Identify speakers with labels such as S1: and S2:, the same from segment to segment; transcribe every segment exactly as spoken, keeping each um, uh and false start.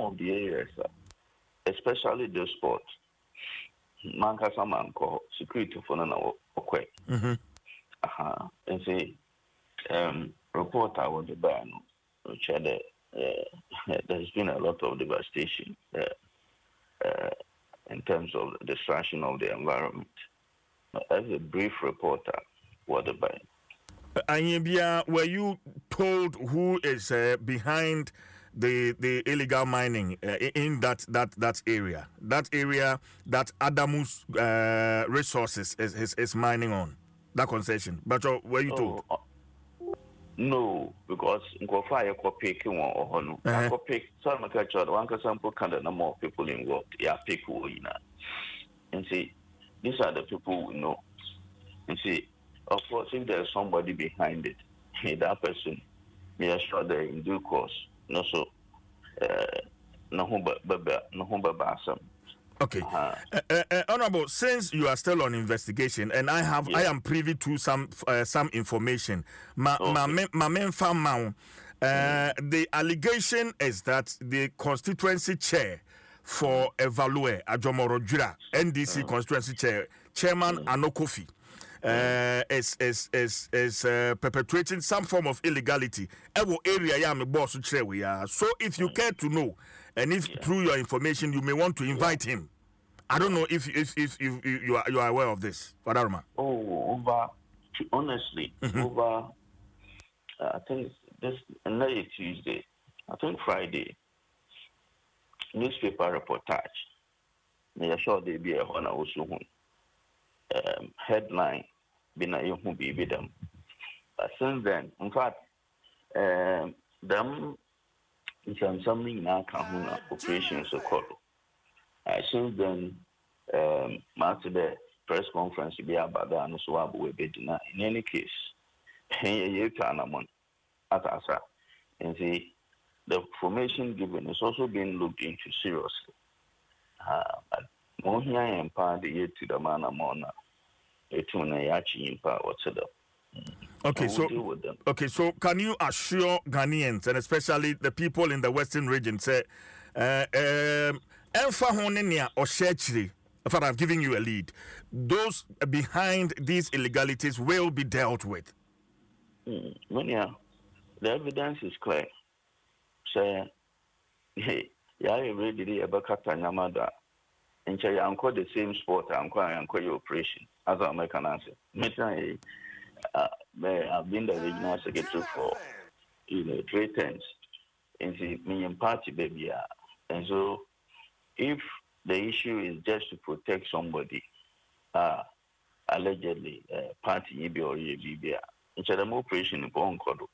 S1: of the areas, uh, especially the sports, Mankasa Manko, security for an okay.
S2: Mm-hmm.
S1: Uh-huh. And say, um, reporter was the ban, which had a, uh, there's been a lot of devastation uh, uh, in terms of the destruction of the environment. As a brief reporter, what the ban.
S2: Anyebia, were you told who is uh, behind the the illegal mining uh, in that that that area? That area that Adamus uh, Resources is, is is mining on that concession. But uh, were you told?
S1: Oh, uh, no, because Nkofa yako pick one or no.
S2: Uh-huh.
S1: Yako pick some catch out one sample kind of number of people involved. Yeah, pick who you know. And see, these are the people we know. And see, of course, if there's somebody behind it, that person, we are sure that in due course, no so, no no
S2: Okay, uh-huh. uh, uh, Honorable, since you are still on investigation, and I have, yeah. I am privy to some uh, some information. Ma, okay. ma, ma, ma, ma, ma, uh, mm. The allegation is that the constituency chair for mm. Evalue Ajomoro Jura, N D C mm. constituency chair, Chairman mm. Anokofi. Uh, is is is is uh, perpetrating some form of illegality. Ewo area ya me boss we are. So if you care to know, and if yeah. through your information you may want to invite yeah. him, I don't know if if if, if, if you are you are aware of this, Wadaruma.
S1: Oh, over honestly, mm-hmm. over uh, I think this another Tuesday, I think Friday, newspaper reportage. Me sure they be a honor also um, headline. Been a young baby them. But since then, in fact, um, them in some something now come operations so called. Uh, since then, um, after the press conference, be about that and so on. In any case, you can among at Asa and see the formation given is also being looked into seriously. Uh, but more here and part the year to the man among.
S2: Okay, so okay, so can you assure Ghanaians and especially the people in the Western region say, uh, um, if I've given you a lead, those behind these illegalities will be dealt with?
S1: Mm, well, yeah, the evidence is clear. So, hey, yeah, I already about Katanamada. And say, uncle the same sport, uncle, uncle your operation. As I make an answer. Meantime, uh, I've been the regional secretary for, you know, three times. And see, me and party, baby. And so, if the issue is just to protect somebody, uh, allegedly, uh, party, or B B, instead of operation in Bonkodo,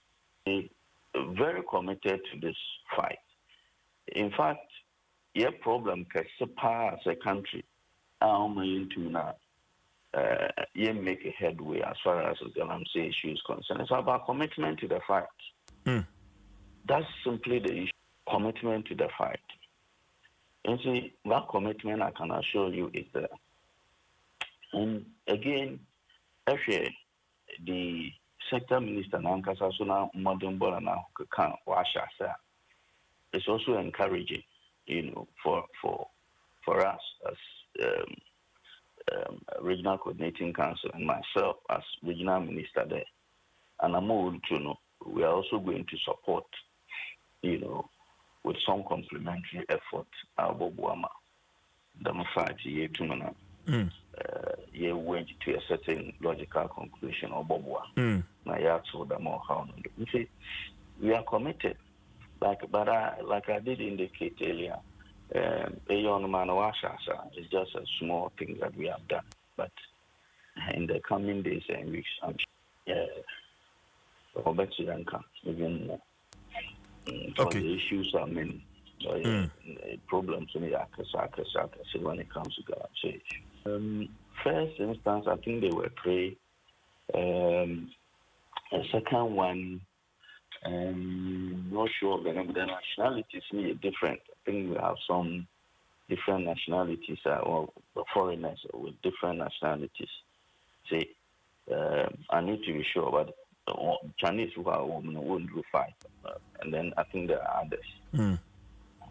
S1: very committed to this fight. In fact, your problem can as a country. I'm into now. Uh, you make a headway as far as the Galamsey issue is concerned. It's about commitment to the fight. Mm. That's simply the issue. Commitment to the fight. And see, that commitment I can assure you is there. And again, actually, the sector minister Nankasa Suna Modern Bolana can wash us. It's also encouraging. You know, for for for us as um, um, regional coordinating council and myself as regional minister there, and I'm all to know we are also going to support, you know, with some complementary effort. Our Bobuama, the fight year two mana, year went to a certain logical conclusion or Bobua. Now you told them more how you see we are committed. Like, but I, like I did indicate earlier, um, it's just a small thing that we have done. But in the coming days and weeks, I'm sure Roberto Yanka, even more. Okay. The issues are many. Uh, mm. Problems when it comes to God. Um, first instance, I think they were three. Um, a second one. Um, not sure of the name, the nationalities may be different. I think we have some different nationalities uh, or foreigners with different nationalities. See, uh, I need to be sure, but uh, Chinese who are women won't do fight. Uh, and then I think there are others. Mm.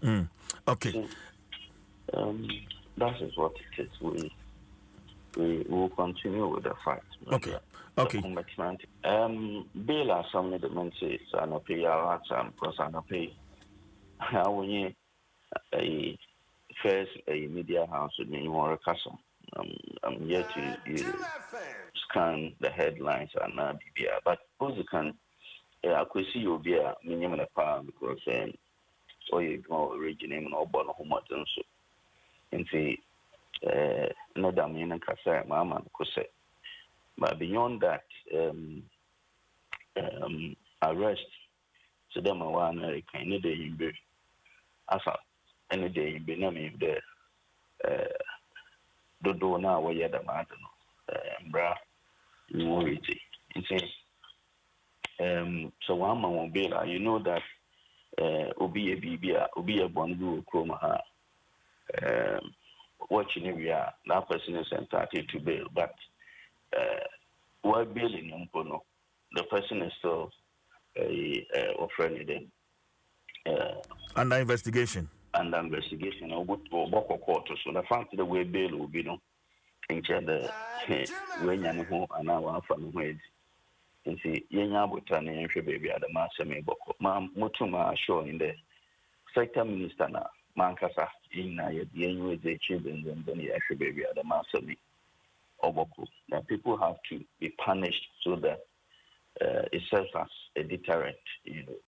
S2: Mm. Okay.
S1: So, um, that is what it is. We we will continue with the fight.
S2: Okay.
S1: The,
S2: okay.
S1: The commitment. Um, bail as some of the men say, "I no pay our time because I no pay." How we a first a media house with me more custom. Um, I'm here to you scan the headlines and uh, B B R, but also can I could see you be a minimum of power because um, so you know originating or born home so and see uh no damn in kasa mama could say. But beyond that, um, um, arrest so them one kind of day in be asa any day in be name there uh dodo na we yet the matter no bra minority and say um so one man will be like you know that uh obi a bibia obi a bondu kroma ha um watching we are that person is entitled to bail but uh while bailing umpono the person is still a uh, offering them uh
S2: under investigation
S1: under investigation or what court so the fact that we bail will be no in the when you know and our family nti yenya abota na yenhwe baby adama aseme boko ma mutuma show in the sector minister na mankasa in ye yenwe ze children then yenhwe baby adama aseme oboko that people have to be punished so that uh, it serves as a deterrent, you know,